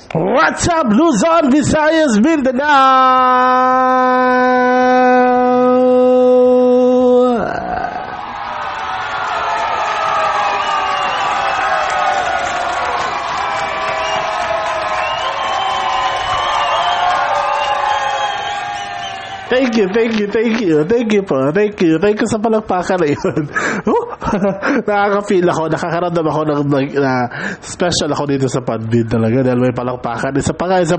What's up, Luzon, Visayas, Mindanao? Thank you sa palakpakan na yun. Nakaka-feel ako, nakakaramdam ako na special ako dito sa Podbean talaga dahil may palakpakan. Isa pa nga.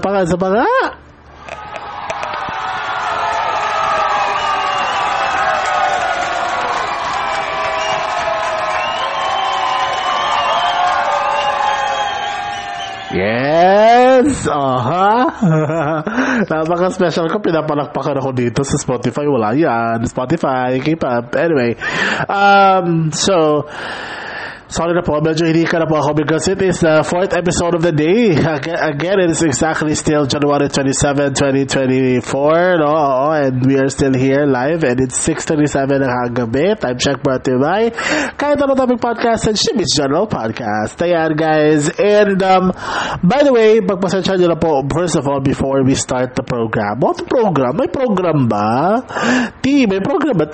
Yes! Napaka-special ko. Pinapalakpakan ako dito sa Spotify. Wala yan. Spotify, K-pop. Anyway. So, sorry na po. Medyo hindi ka na po ako because it is the 4th episode of the day. Again, it is exactly still January 27, 2024. No? And we are still here live and it's 6:37 ng gabi. Time check brought to you by kahit ano topic podcast and Shimi's General Podcast. Ayan, guys. And, by the way, pagpasensya nyo na po, first of all, before we start the program. What program? May program ba? May program ba?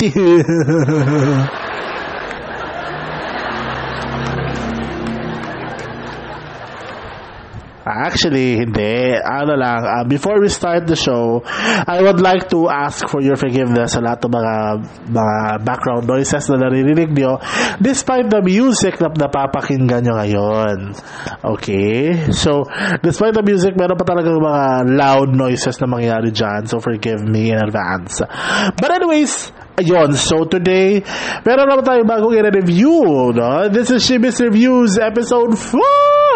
Actually, hindi. Before we start the show, I would like to ask for your forgiveness sa lahat ng mga background noises na naririnig nyo despite the music na napapakinggan nyo ngayon. Okay? So, despite the music, meron pa talagang mga loud noises na mangyayari dyan. So, forgive me in advance. But anyways, ayun, so today, meron naman tayo bagong i-review, no? This is Shimi's Reviews, episode 4!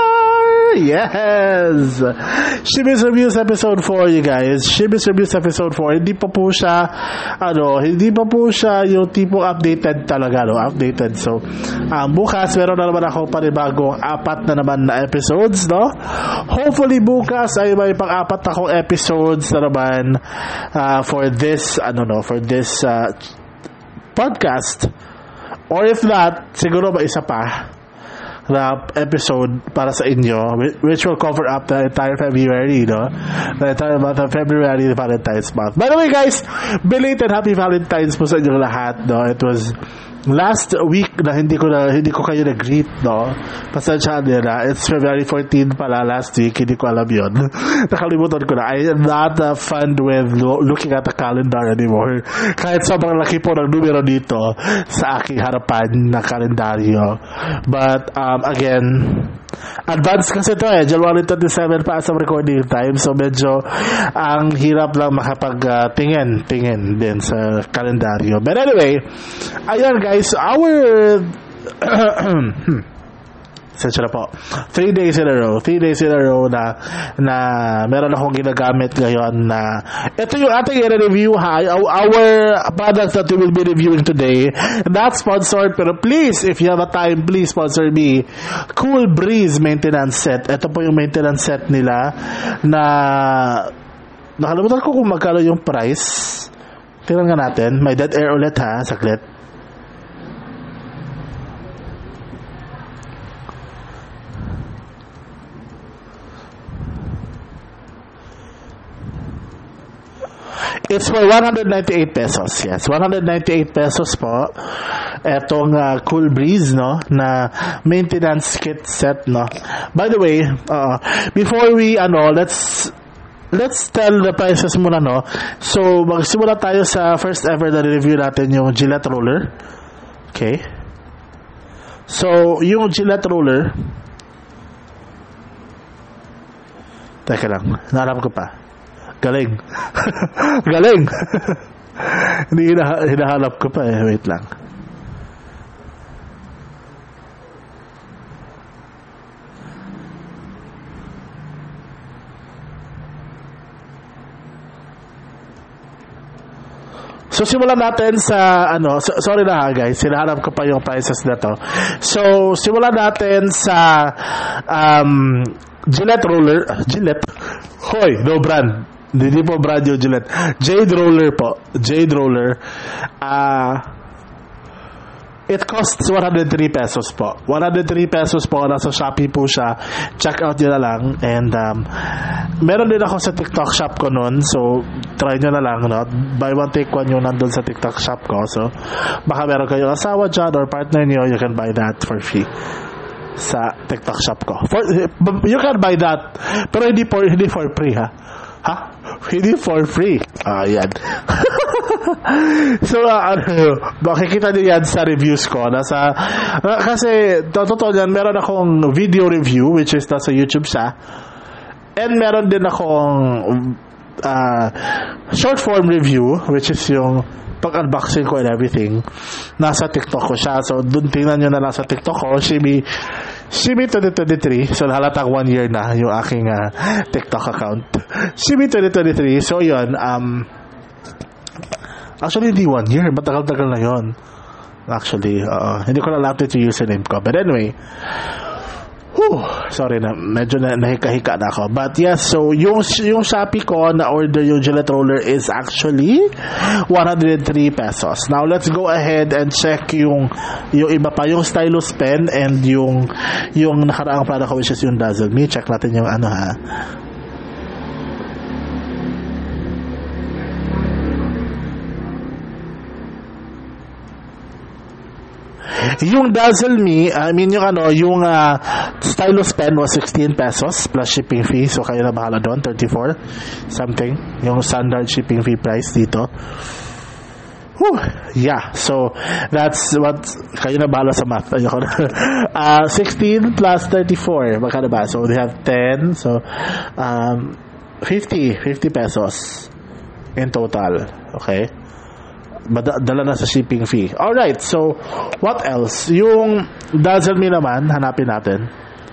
Yes! Shimi's Reviews episode 4, you guys. Shimi's Reviews episode 4. Hindi pa po siya yung tipong updated talaga, no? Updated. So, bukas, meron na naman ako panibagong 4 na naman na episodes, no? Hopefully, bukas ay may pang-4 akong episodes na naman for this podcast. Or if not, siguro ba isa pa na episode para sa inyo which will cover up the entire February, no? The entire month of February, the Valentine's month. By the way, guys, belated happy Valentine's po sa inyo lahat, no? It was last week na hindi ko kayo nag-greet, no? Pasensya nila. It's February 14 pala last week. Hindi ko alam yun. Nakalimutan ko na. I am not fun with looking at the calendar anymore. Kahit sobrang laki po ng numero dito sa aking harapan na kalendaryo. But, again, advance kasi ito January 27 pa as of recording time. So, medyo ang hirap lang makapag-tingin din sa kalendaryo. But anyway, ayan guys, our Sensya na po. 3 days in a row na meron akong ginagamit ngayon na ito yung ating i-review our products that we will be reviewing today. Not sponsored, pero please, if you have a time, please sponsor me. Cool Breeze maintenance set. Ito po yung maintenance set nila na nakalimutan ko kung magkano yung price. Tingnan nga natin. May dead air ulit ha. Saglit. It's for 198 pesos. Yes, 198 pesos po. Etong Cool Breeze, no, na maintenance kit set, no. By the way, before we let's tell the prices muna, no. So, magsimula tayo sa first ever na review natin, yung Gillette roller. Okay. So, yung Gillette roller, teka lang, nahanap ko pa. Galing. Hindi hinahanap ko pa wait lang. So, simulan natin sa, sorry na guys, hinahanap ko pa yung prices na to. So, simulan natin sa, Gillette roller, Gillette, hoy, no brand. Hindi po brand yung Gillette. Jade Roller po. Jade Roller. It costs 103 pesos po. 103 pesos po. Nasa Shopee po siya. Check out nyo na lang. And meron din ako sa TikTok shop ko nun. So, try nyo na lang. No? Buy one, take one yung nandun sa TikTok shop ko. So, baka meron kayong asawa dyan or partner nyo, you can buy that for free sa TikTok shop ko. You can buy that. Pero hindi for free, ha? Ha? Hindi for free. Yan. So, makikita nyo yan sa reviews ko. Kasi, totoo yan, meron akong video review, which is nasa YouTube siya. And meron din akong short form review, which is yung pag-unboxing ko and everything. Nasa TikTok ko siya. So, dun tingnan nyo na nasa TikTok ko. Shimi 2023. So, halatang 1 year na yung aking TikTok account. Shimi 2023. So, yun. Actually, hindi 1 year. Matagal-tagal na yun. Actually, hindi ko na lapit yung username ko. But anyway, sorry na, medyo nahika-hika na ako. But yes, so yung Shopee ko na order yung Gillette roller is actually 103 pesos. Now, let's go ahead and check yung iba pa, yung stylus pen and yung nakaraang product ko, which is yung Dazzle Me. Check natin yung yung Dazzle Me, yung stylus pen was 16 pesos plus shipping fee. So, kayo na bahala doon, 34 something. Yung standard shipping fee price dito. Yeah, so that's what, kayo na bahala sa math. 16 plus 34, magkano ba? So, they have 10. So, 50 pesos in total. Okay? Dala na sa shipping fee. Alright, so what else? Yung Dazzle Me naman, hanapin natin.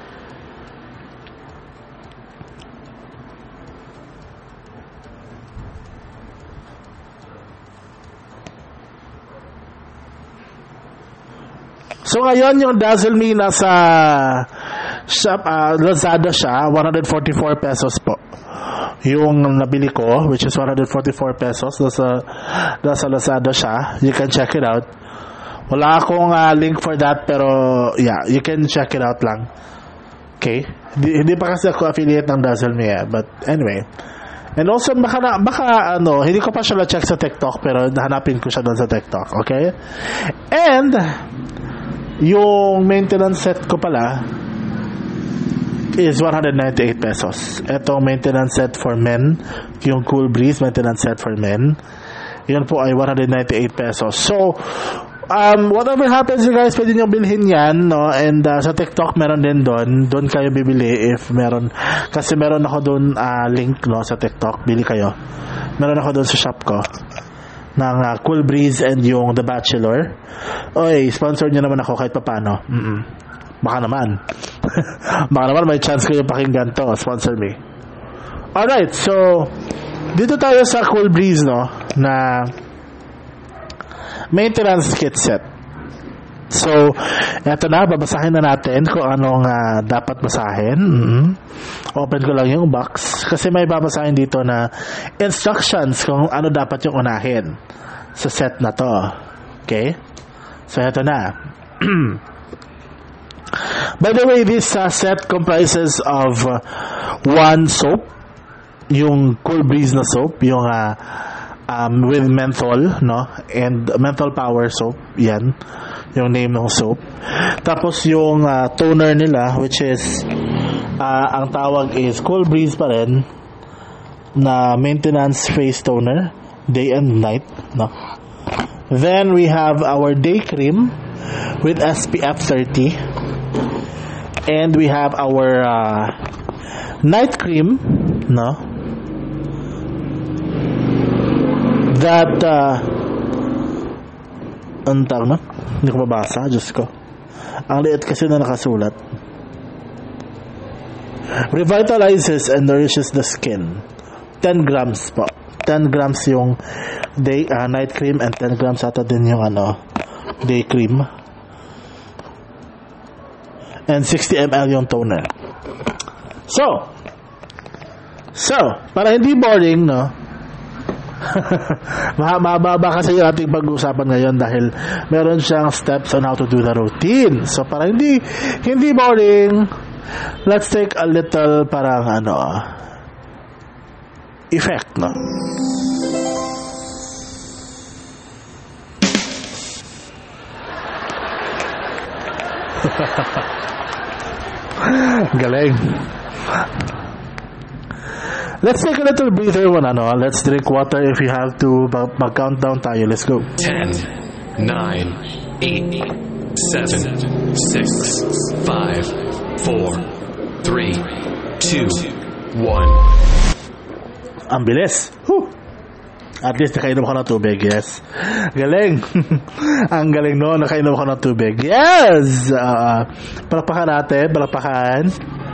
So ngayon yung Dazzle Me nasa shop, Lazada siya, 144 pesos po. Yung nabili ko, which is 144 pesos, nasa Lazada siya. You can check it out. Wala akong link for that, pero yeah, you can check it out lang. Okay? Hindi pa kasi ako affiliate ng Dazzle Me, but anyway. And also, baka hindi ko pa siya na-check sa TikTok, pero hanapin ko siya doon sa TikTok. Okay? And yung maintenance set ko pala is 198 pesos. Itong maintenance set for men, yung Cool Breeze maintenance set for men, yun po ay 198 pesos. So, whatever happens, you guys, pwede nyo bilhin yan, no? And sa TikTok, meron din doon kayo bibili if meron, kasi meron ako doon link, no, sa TikTok, bili kayo. Meron ako doon sa shop ko ng Cool Breeze and yung The Bachelor. Oy, sponsor nyo naman ako kahit papano. Baka naman may chance kayo pakinggan to. Sponsor me. Alright, so dito tayo sa Cool Breeze, no, na maintenance kit set. So, eto na, babasahin na natin kung anong dapat basahin. Open ko lang yung box kasi may babasahin dito na instructions kung ano dapat yung unahin sa set na to. Okay? So, eto na. By the way, this set comprises of one soap, yung Cool Breeze na soap, yung with menthol, no, and menthol power soap, yan, yung name ng soap. Tapos yung toner nila, which is ang tawag is Cool Breeze pa rin, na maintenance face toner, day and night, no. Then we have our day cream with SPF 30. And we have our night cream, no? That ang tawag na? Hindi ko mabasa, Diyos ko. Ang liit kasi na nakasulat. Revitalizes and nourishes the skin. 10 grams po. 10 grams yung night cream and 10 grams ata din yung day cream. And 60 ml yung toner. So, para hindi boring, no? Mababa kasi yung ating pag-uusapan ngayon dahil meron siyang steps on how to do the routine. So, para hindi boring, let's take a little parang effect, no? Galing. Let's take a little breather one, Let's drink water if you have to. Mag-countdown tayo. Let's go. 10, 9, 8, 7, 6, 5, 4, 3, 2, 1. Ang bilis. Whew. At least nakainom ka ng tubig, yes. Galing. Ang galing no, nakainom ka ng tubig. Yes! Palakpakan natin, palakpakan.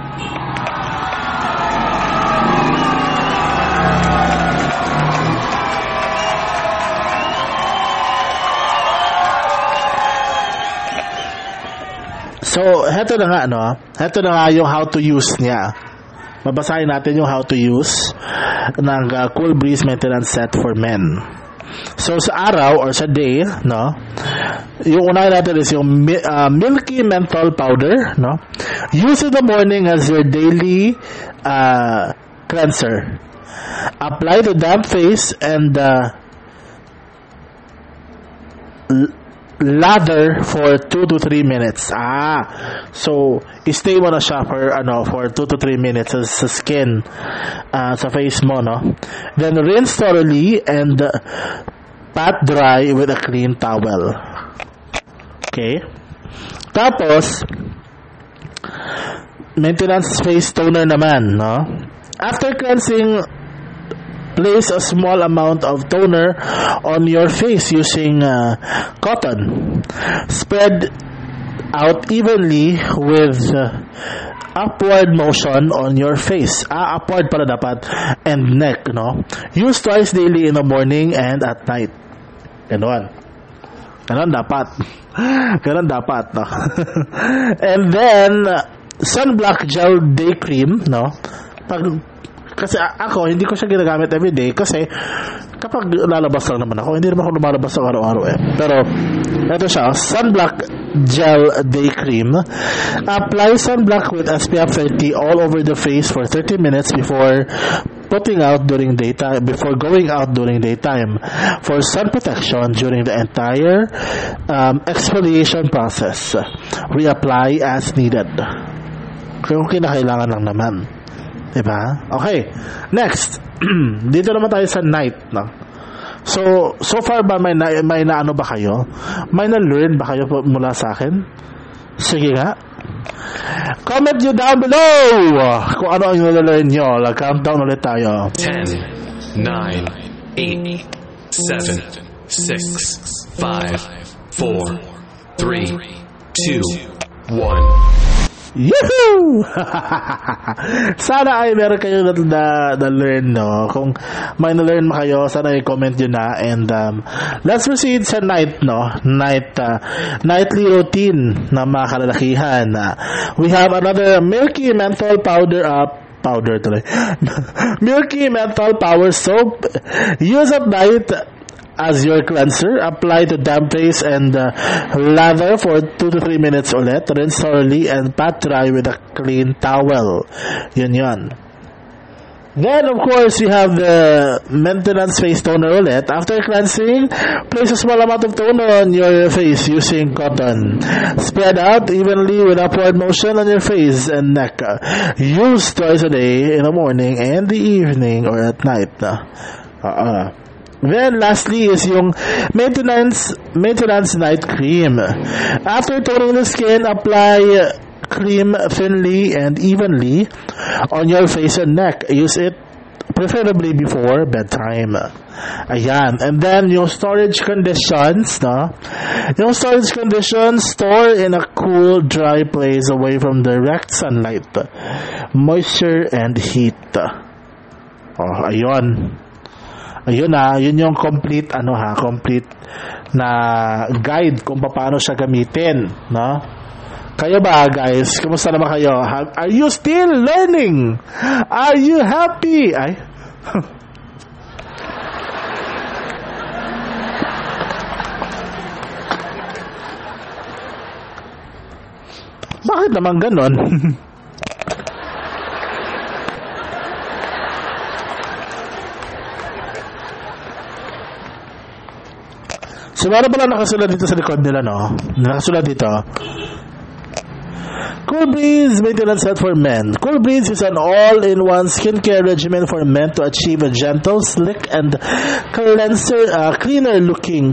So, heto na nga, Heto na nga yung how to use niya. Mabasahin natin yung how to use ng Cool Breeze Maintenance Set for Men. So, sa araw or sa day, yung unahin natin is yung Milky Menthol Powder, Use in the morning as your daily cleanser. Apply to damp face and lather for 2 to 3 minutes. So stay mo na siya for 2 to 3 minutes sa skin, sa face mo, Then rinse thoroughly and pat dry with a clean towel. Okay? Tapos maintenance face toner naman, After cleansing, place a small amount of toner on your face using cotton. Spread out evenly with upward motion on your face. Upward pala dapat. And neck, Use twice daily in the morning and at night. Ganon dapat. Ganon dapat, And then, sunblock gel day cream, Kasi ako, hindi ko siya ginagamit everyday kasi kapag lalabas lang naman ako, hindi naman ako lumalabas ng araw-araw Pero, ito siya, Sunblock Gel Day Cream. Apply sunblock with SPF 30 all over the face for 30 minutes before going out during daytime for sun protection during the entire exfoliation process. Reapply as needed. Kung kinakailangan lang naman. Diba? Okay. Next. Dito naman tayo sa night, So far ba may naano ba kayo? May na-learn ba kayo mula sa akin? Sige nga. Comment nyo down below kung ano ang na-learn nyo. Countdown ulit tayo. 10, 9, 8, 7, 6, 5, 4, 3, 2, 1. Yahoo! Sana ay meron kayong na-learn, Kung may na-learn kayo, sana i-comment nyo na. And let's proceed sa night, nightly routine na mga kalalakihan. We have another Milky Menthol Milky Menthol Power Soap. Use at night as your cleanser. Apply to damp face and lather for 2 to 3 minutes ulit. Rinse thoroughly and pat dry with a clean towel. Yun. Then, of course, you have the maintenance face toner ulit. After cleansing, place a small amount of toner on your face using cotton. Spread out evenly with upward motion on your face and neck. Use twice a day in the morning and the evening or at night. Then, lastly is yung maintenance night cream. After toning the skin, apply cream thinly and evenly on your face and neck. Use it preferably before bedtime. Ayan. And then, yung storage conditions, Yung storage conditions, store in a cool, dry place away from direct sunlight, moisture, and heat. Ayun. Ayun yun yung complete complete na guide kung paano siya gamitin, Kayo ba, guys? Kumusta naman kayo? Are you still learning? Are you happy? bakit naman ganon? So, meron pala nakasulat dito sa likod nila, no? Nakasulat dito. Cool Breeze Maintenance Set for Men. Cool Breeze is an all-in-one skincare regimen for men to achieve a gentle, slick, and cleaner looking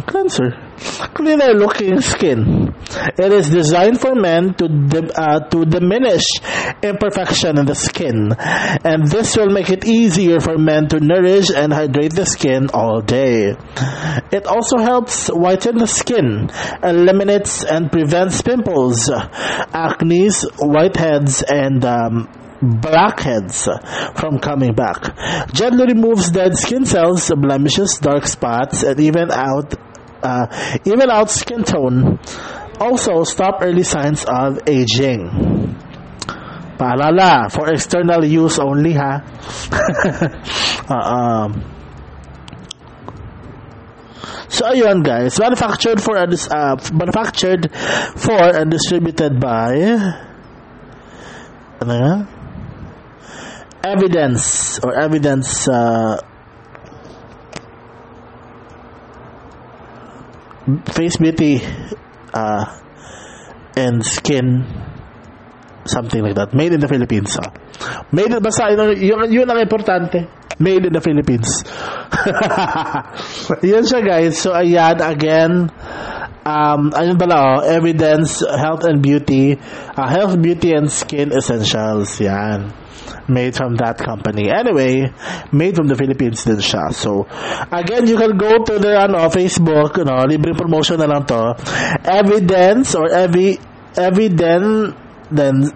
skin. It is designed for men to diminish imperfection in the skin, and this will make it easier for men to nourish and hydrate the skin all day. It also helps whiten the skin, eliminates and prevents pimples, acne, whiteheads, and blackheads from coming back. Gently removes dead skin cells, blemishes, dark spots, and even out skin tone. Also, stop early signs of aging. Paalala, for external use only, ha? So, ayun, guys. Manufactured for and distributed by ano nga? Evidence Face Beauty and Skin, something like that. Made in the Philippines. Basta yun ang importante. Made in the Philippines. Yun siya, guys. So, ayan, again, ayun pala, Evidence Health and Beauty, Health, Beauty, and Skin Essentials. Yan. Made from that company. Anyway, made from the Philippines din siya. So, again, you can go to their Facebook, libreng promotion na lang to. Evidence or Evidence, then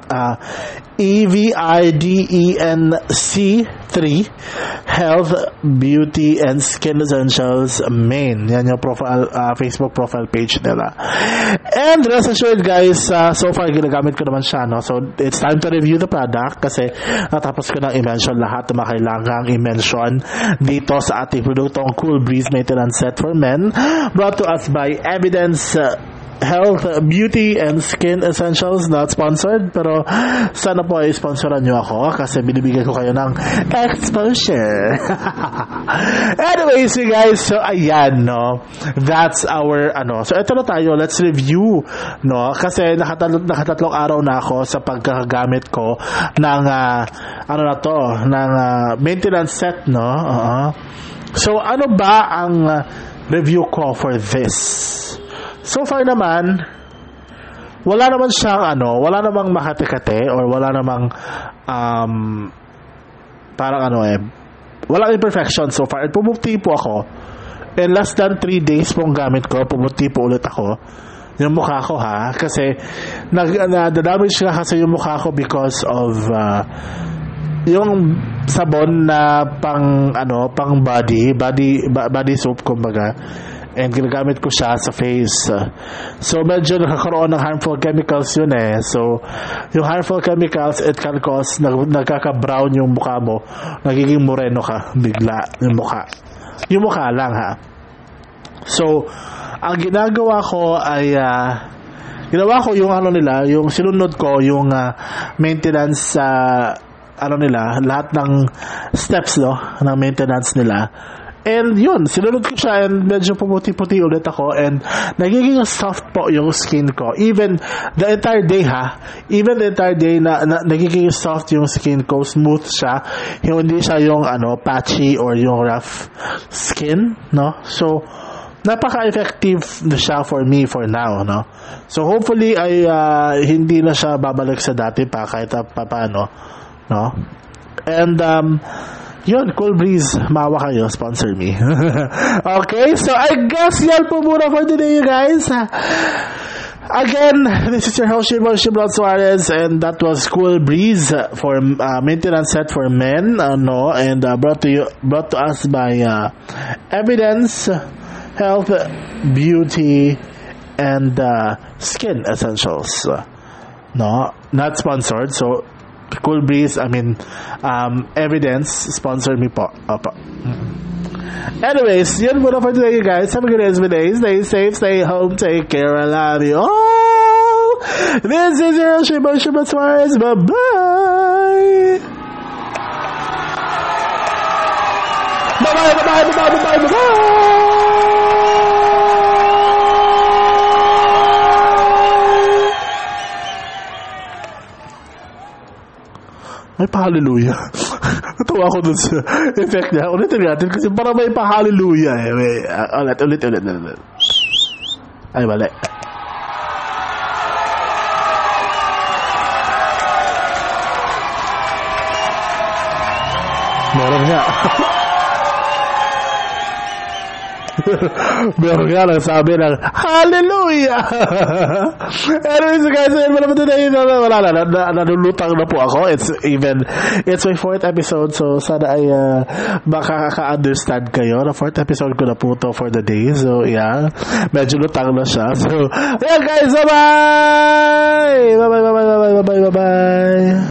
EVIDENC3 Health, Beauty, and Skin Essentials main. Yan yung Facebook profile page nila. And rest assured, guys, so far ginagamit ko naman siya, no? So it's time to review the product kasi natapos ko nang i-mention lahat na makailangang i-mention dito sa ating produktong Cool Breeze Maintenance Set for Men, brought to us by Evidence Health, Beauty, and Skin Essentials. Not sponsored, pero sana po ay sponsoran nyo ako kasi binibigyan ko kayo ng exposure. Anyways, you guys, so ayan, no, that's our so ito na tayo, let's review, no, kasi nakatatlong araw na ako sa pagkagamit ko ng ng maintenance set, no. So ano ba ang review ko for this? So far naman, wala naman siyang wala namang makate-kate or wala namang walang imperfection so far. At pumuti po ako. In less than 3 days pong gamit ko, pumuti po ulit ako. Yung mukha ko, ha, kasi nadadamage na kasi yung mukha ko because of yung sabon na pang body soap, kumbaga. And ginagamit ko siya sa face. So medyo nakakaroon ng harmful chemicals yun eh. So yung harmful chemicals, it can cause nagkaka-brown yung mukha mo, nagiging moreno ka bigla yung mukha lang, ha. So ang ginagawa ko ay yung yung sinunod ko yung maintenance lahat ng steps, no, ng maintenance nila. And yun, sinunod ko siya and medyo pumuti-puti ulit ako and nagiging soft po yung skin ko. Even the entire day, na nagiging soft yung skin ko, smooth siya. Hindi siya yung patchy or yung rough skin, no? So, napaka-effective na siya for me for now, no? So, hopefully ay hindi na siya babalik sa dati pa kahit paano, no? And yun, Cool Breeze, maawa kayo, sponsor me. Okay, so I guess yan po muna for today, you guys. Again, this is your host, Shimon Suarez, and that was Cool Breeze for maintenance set for men, and brought to us by Evidence Health, Beauty, and Skin Essentials. No, not sponsored, so Cool Breeze, Evidence, sponsor me po. Opo. Anyways, yun muna for today, you guys. Have a good day. Stay safe, stay home, take care. I love you all. This is your Shiba Suarez. Bye-bye. Bye-bye. May pa-hallelujah. Natawa ako dun sa effect niya. Ulitin natin kasi para may pa-hallelujah eh. Ulit. Ay, mali. Meron nga. Meron nga lang sabi ng hallelujah. Anyways guys, wala na, nanulutang na po ako. It's my 4th episode, so sana ay makaka-understand kayo. Na 4th episode ko na po to for the day. So yeah, medyo lutang na siya. So yeah guys, bye-bye. Bye-bye.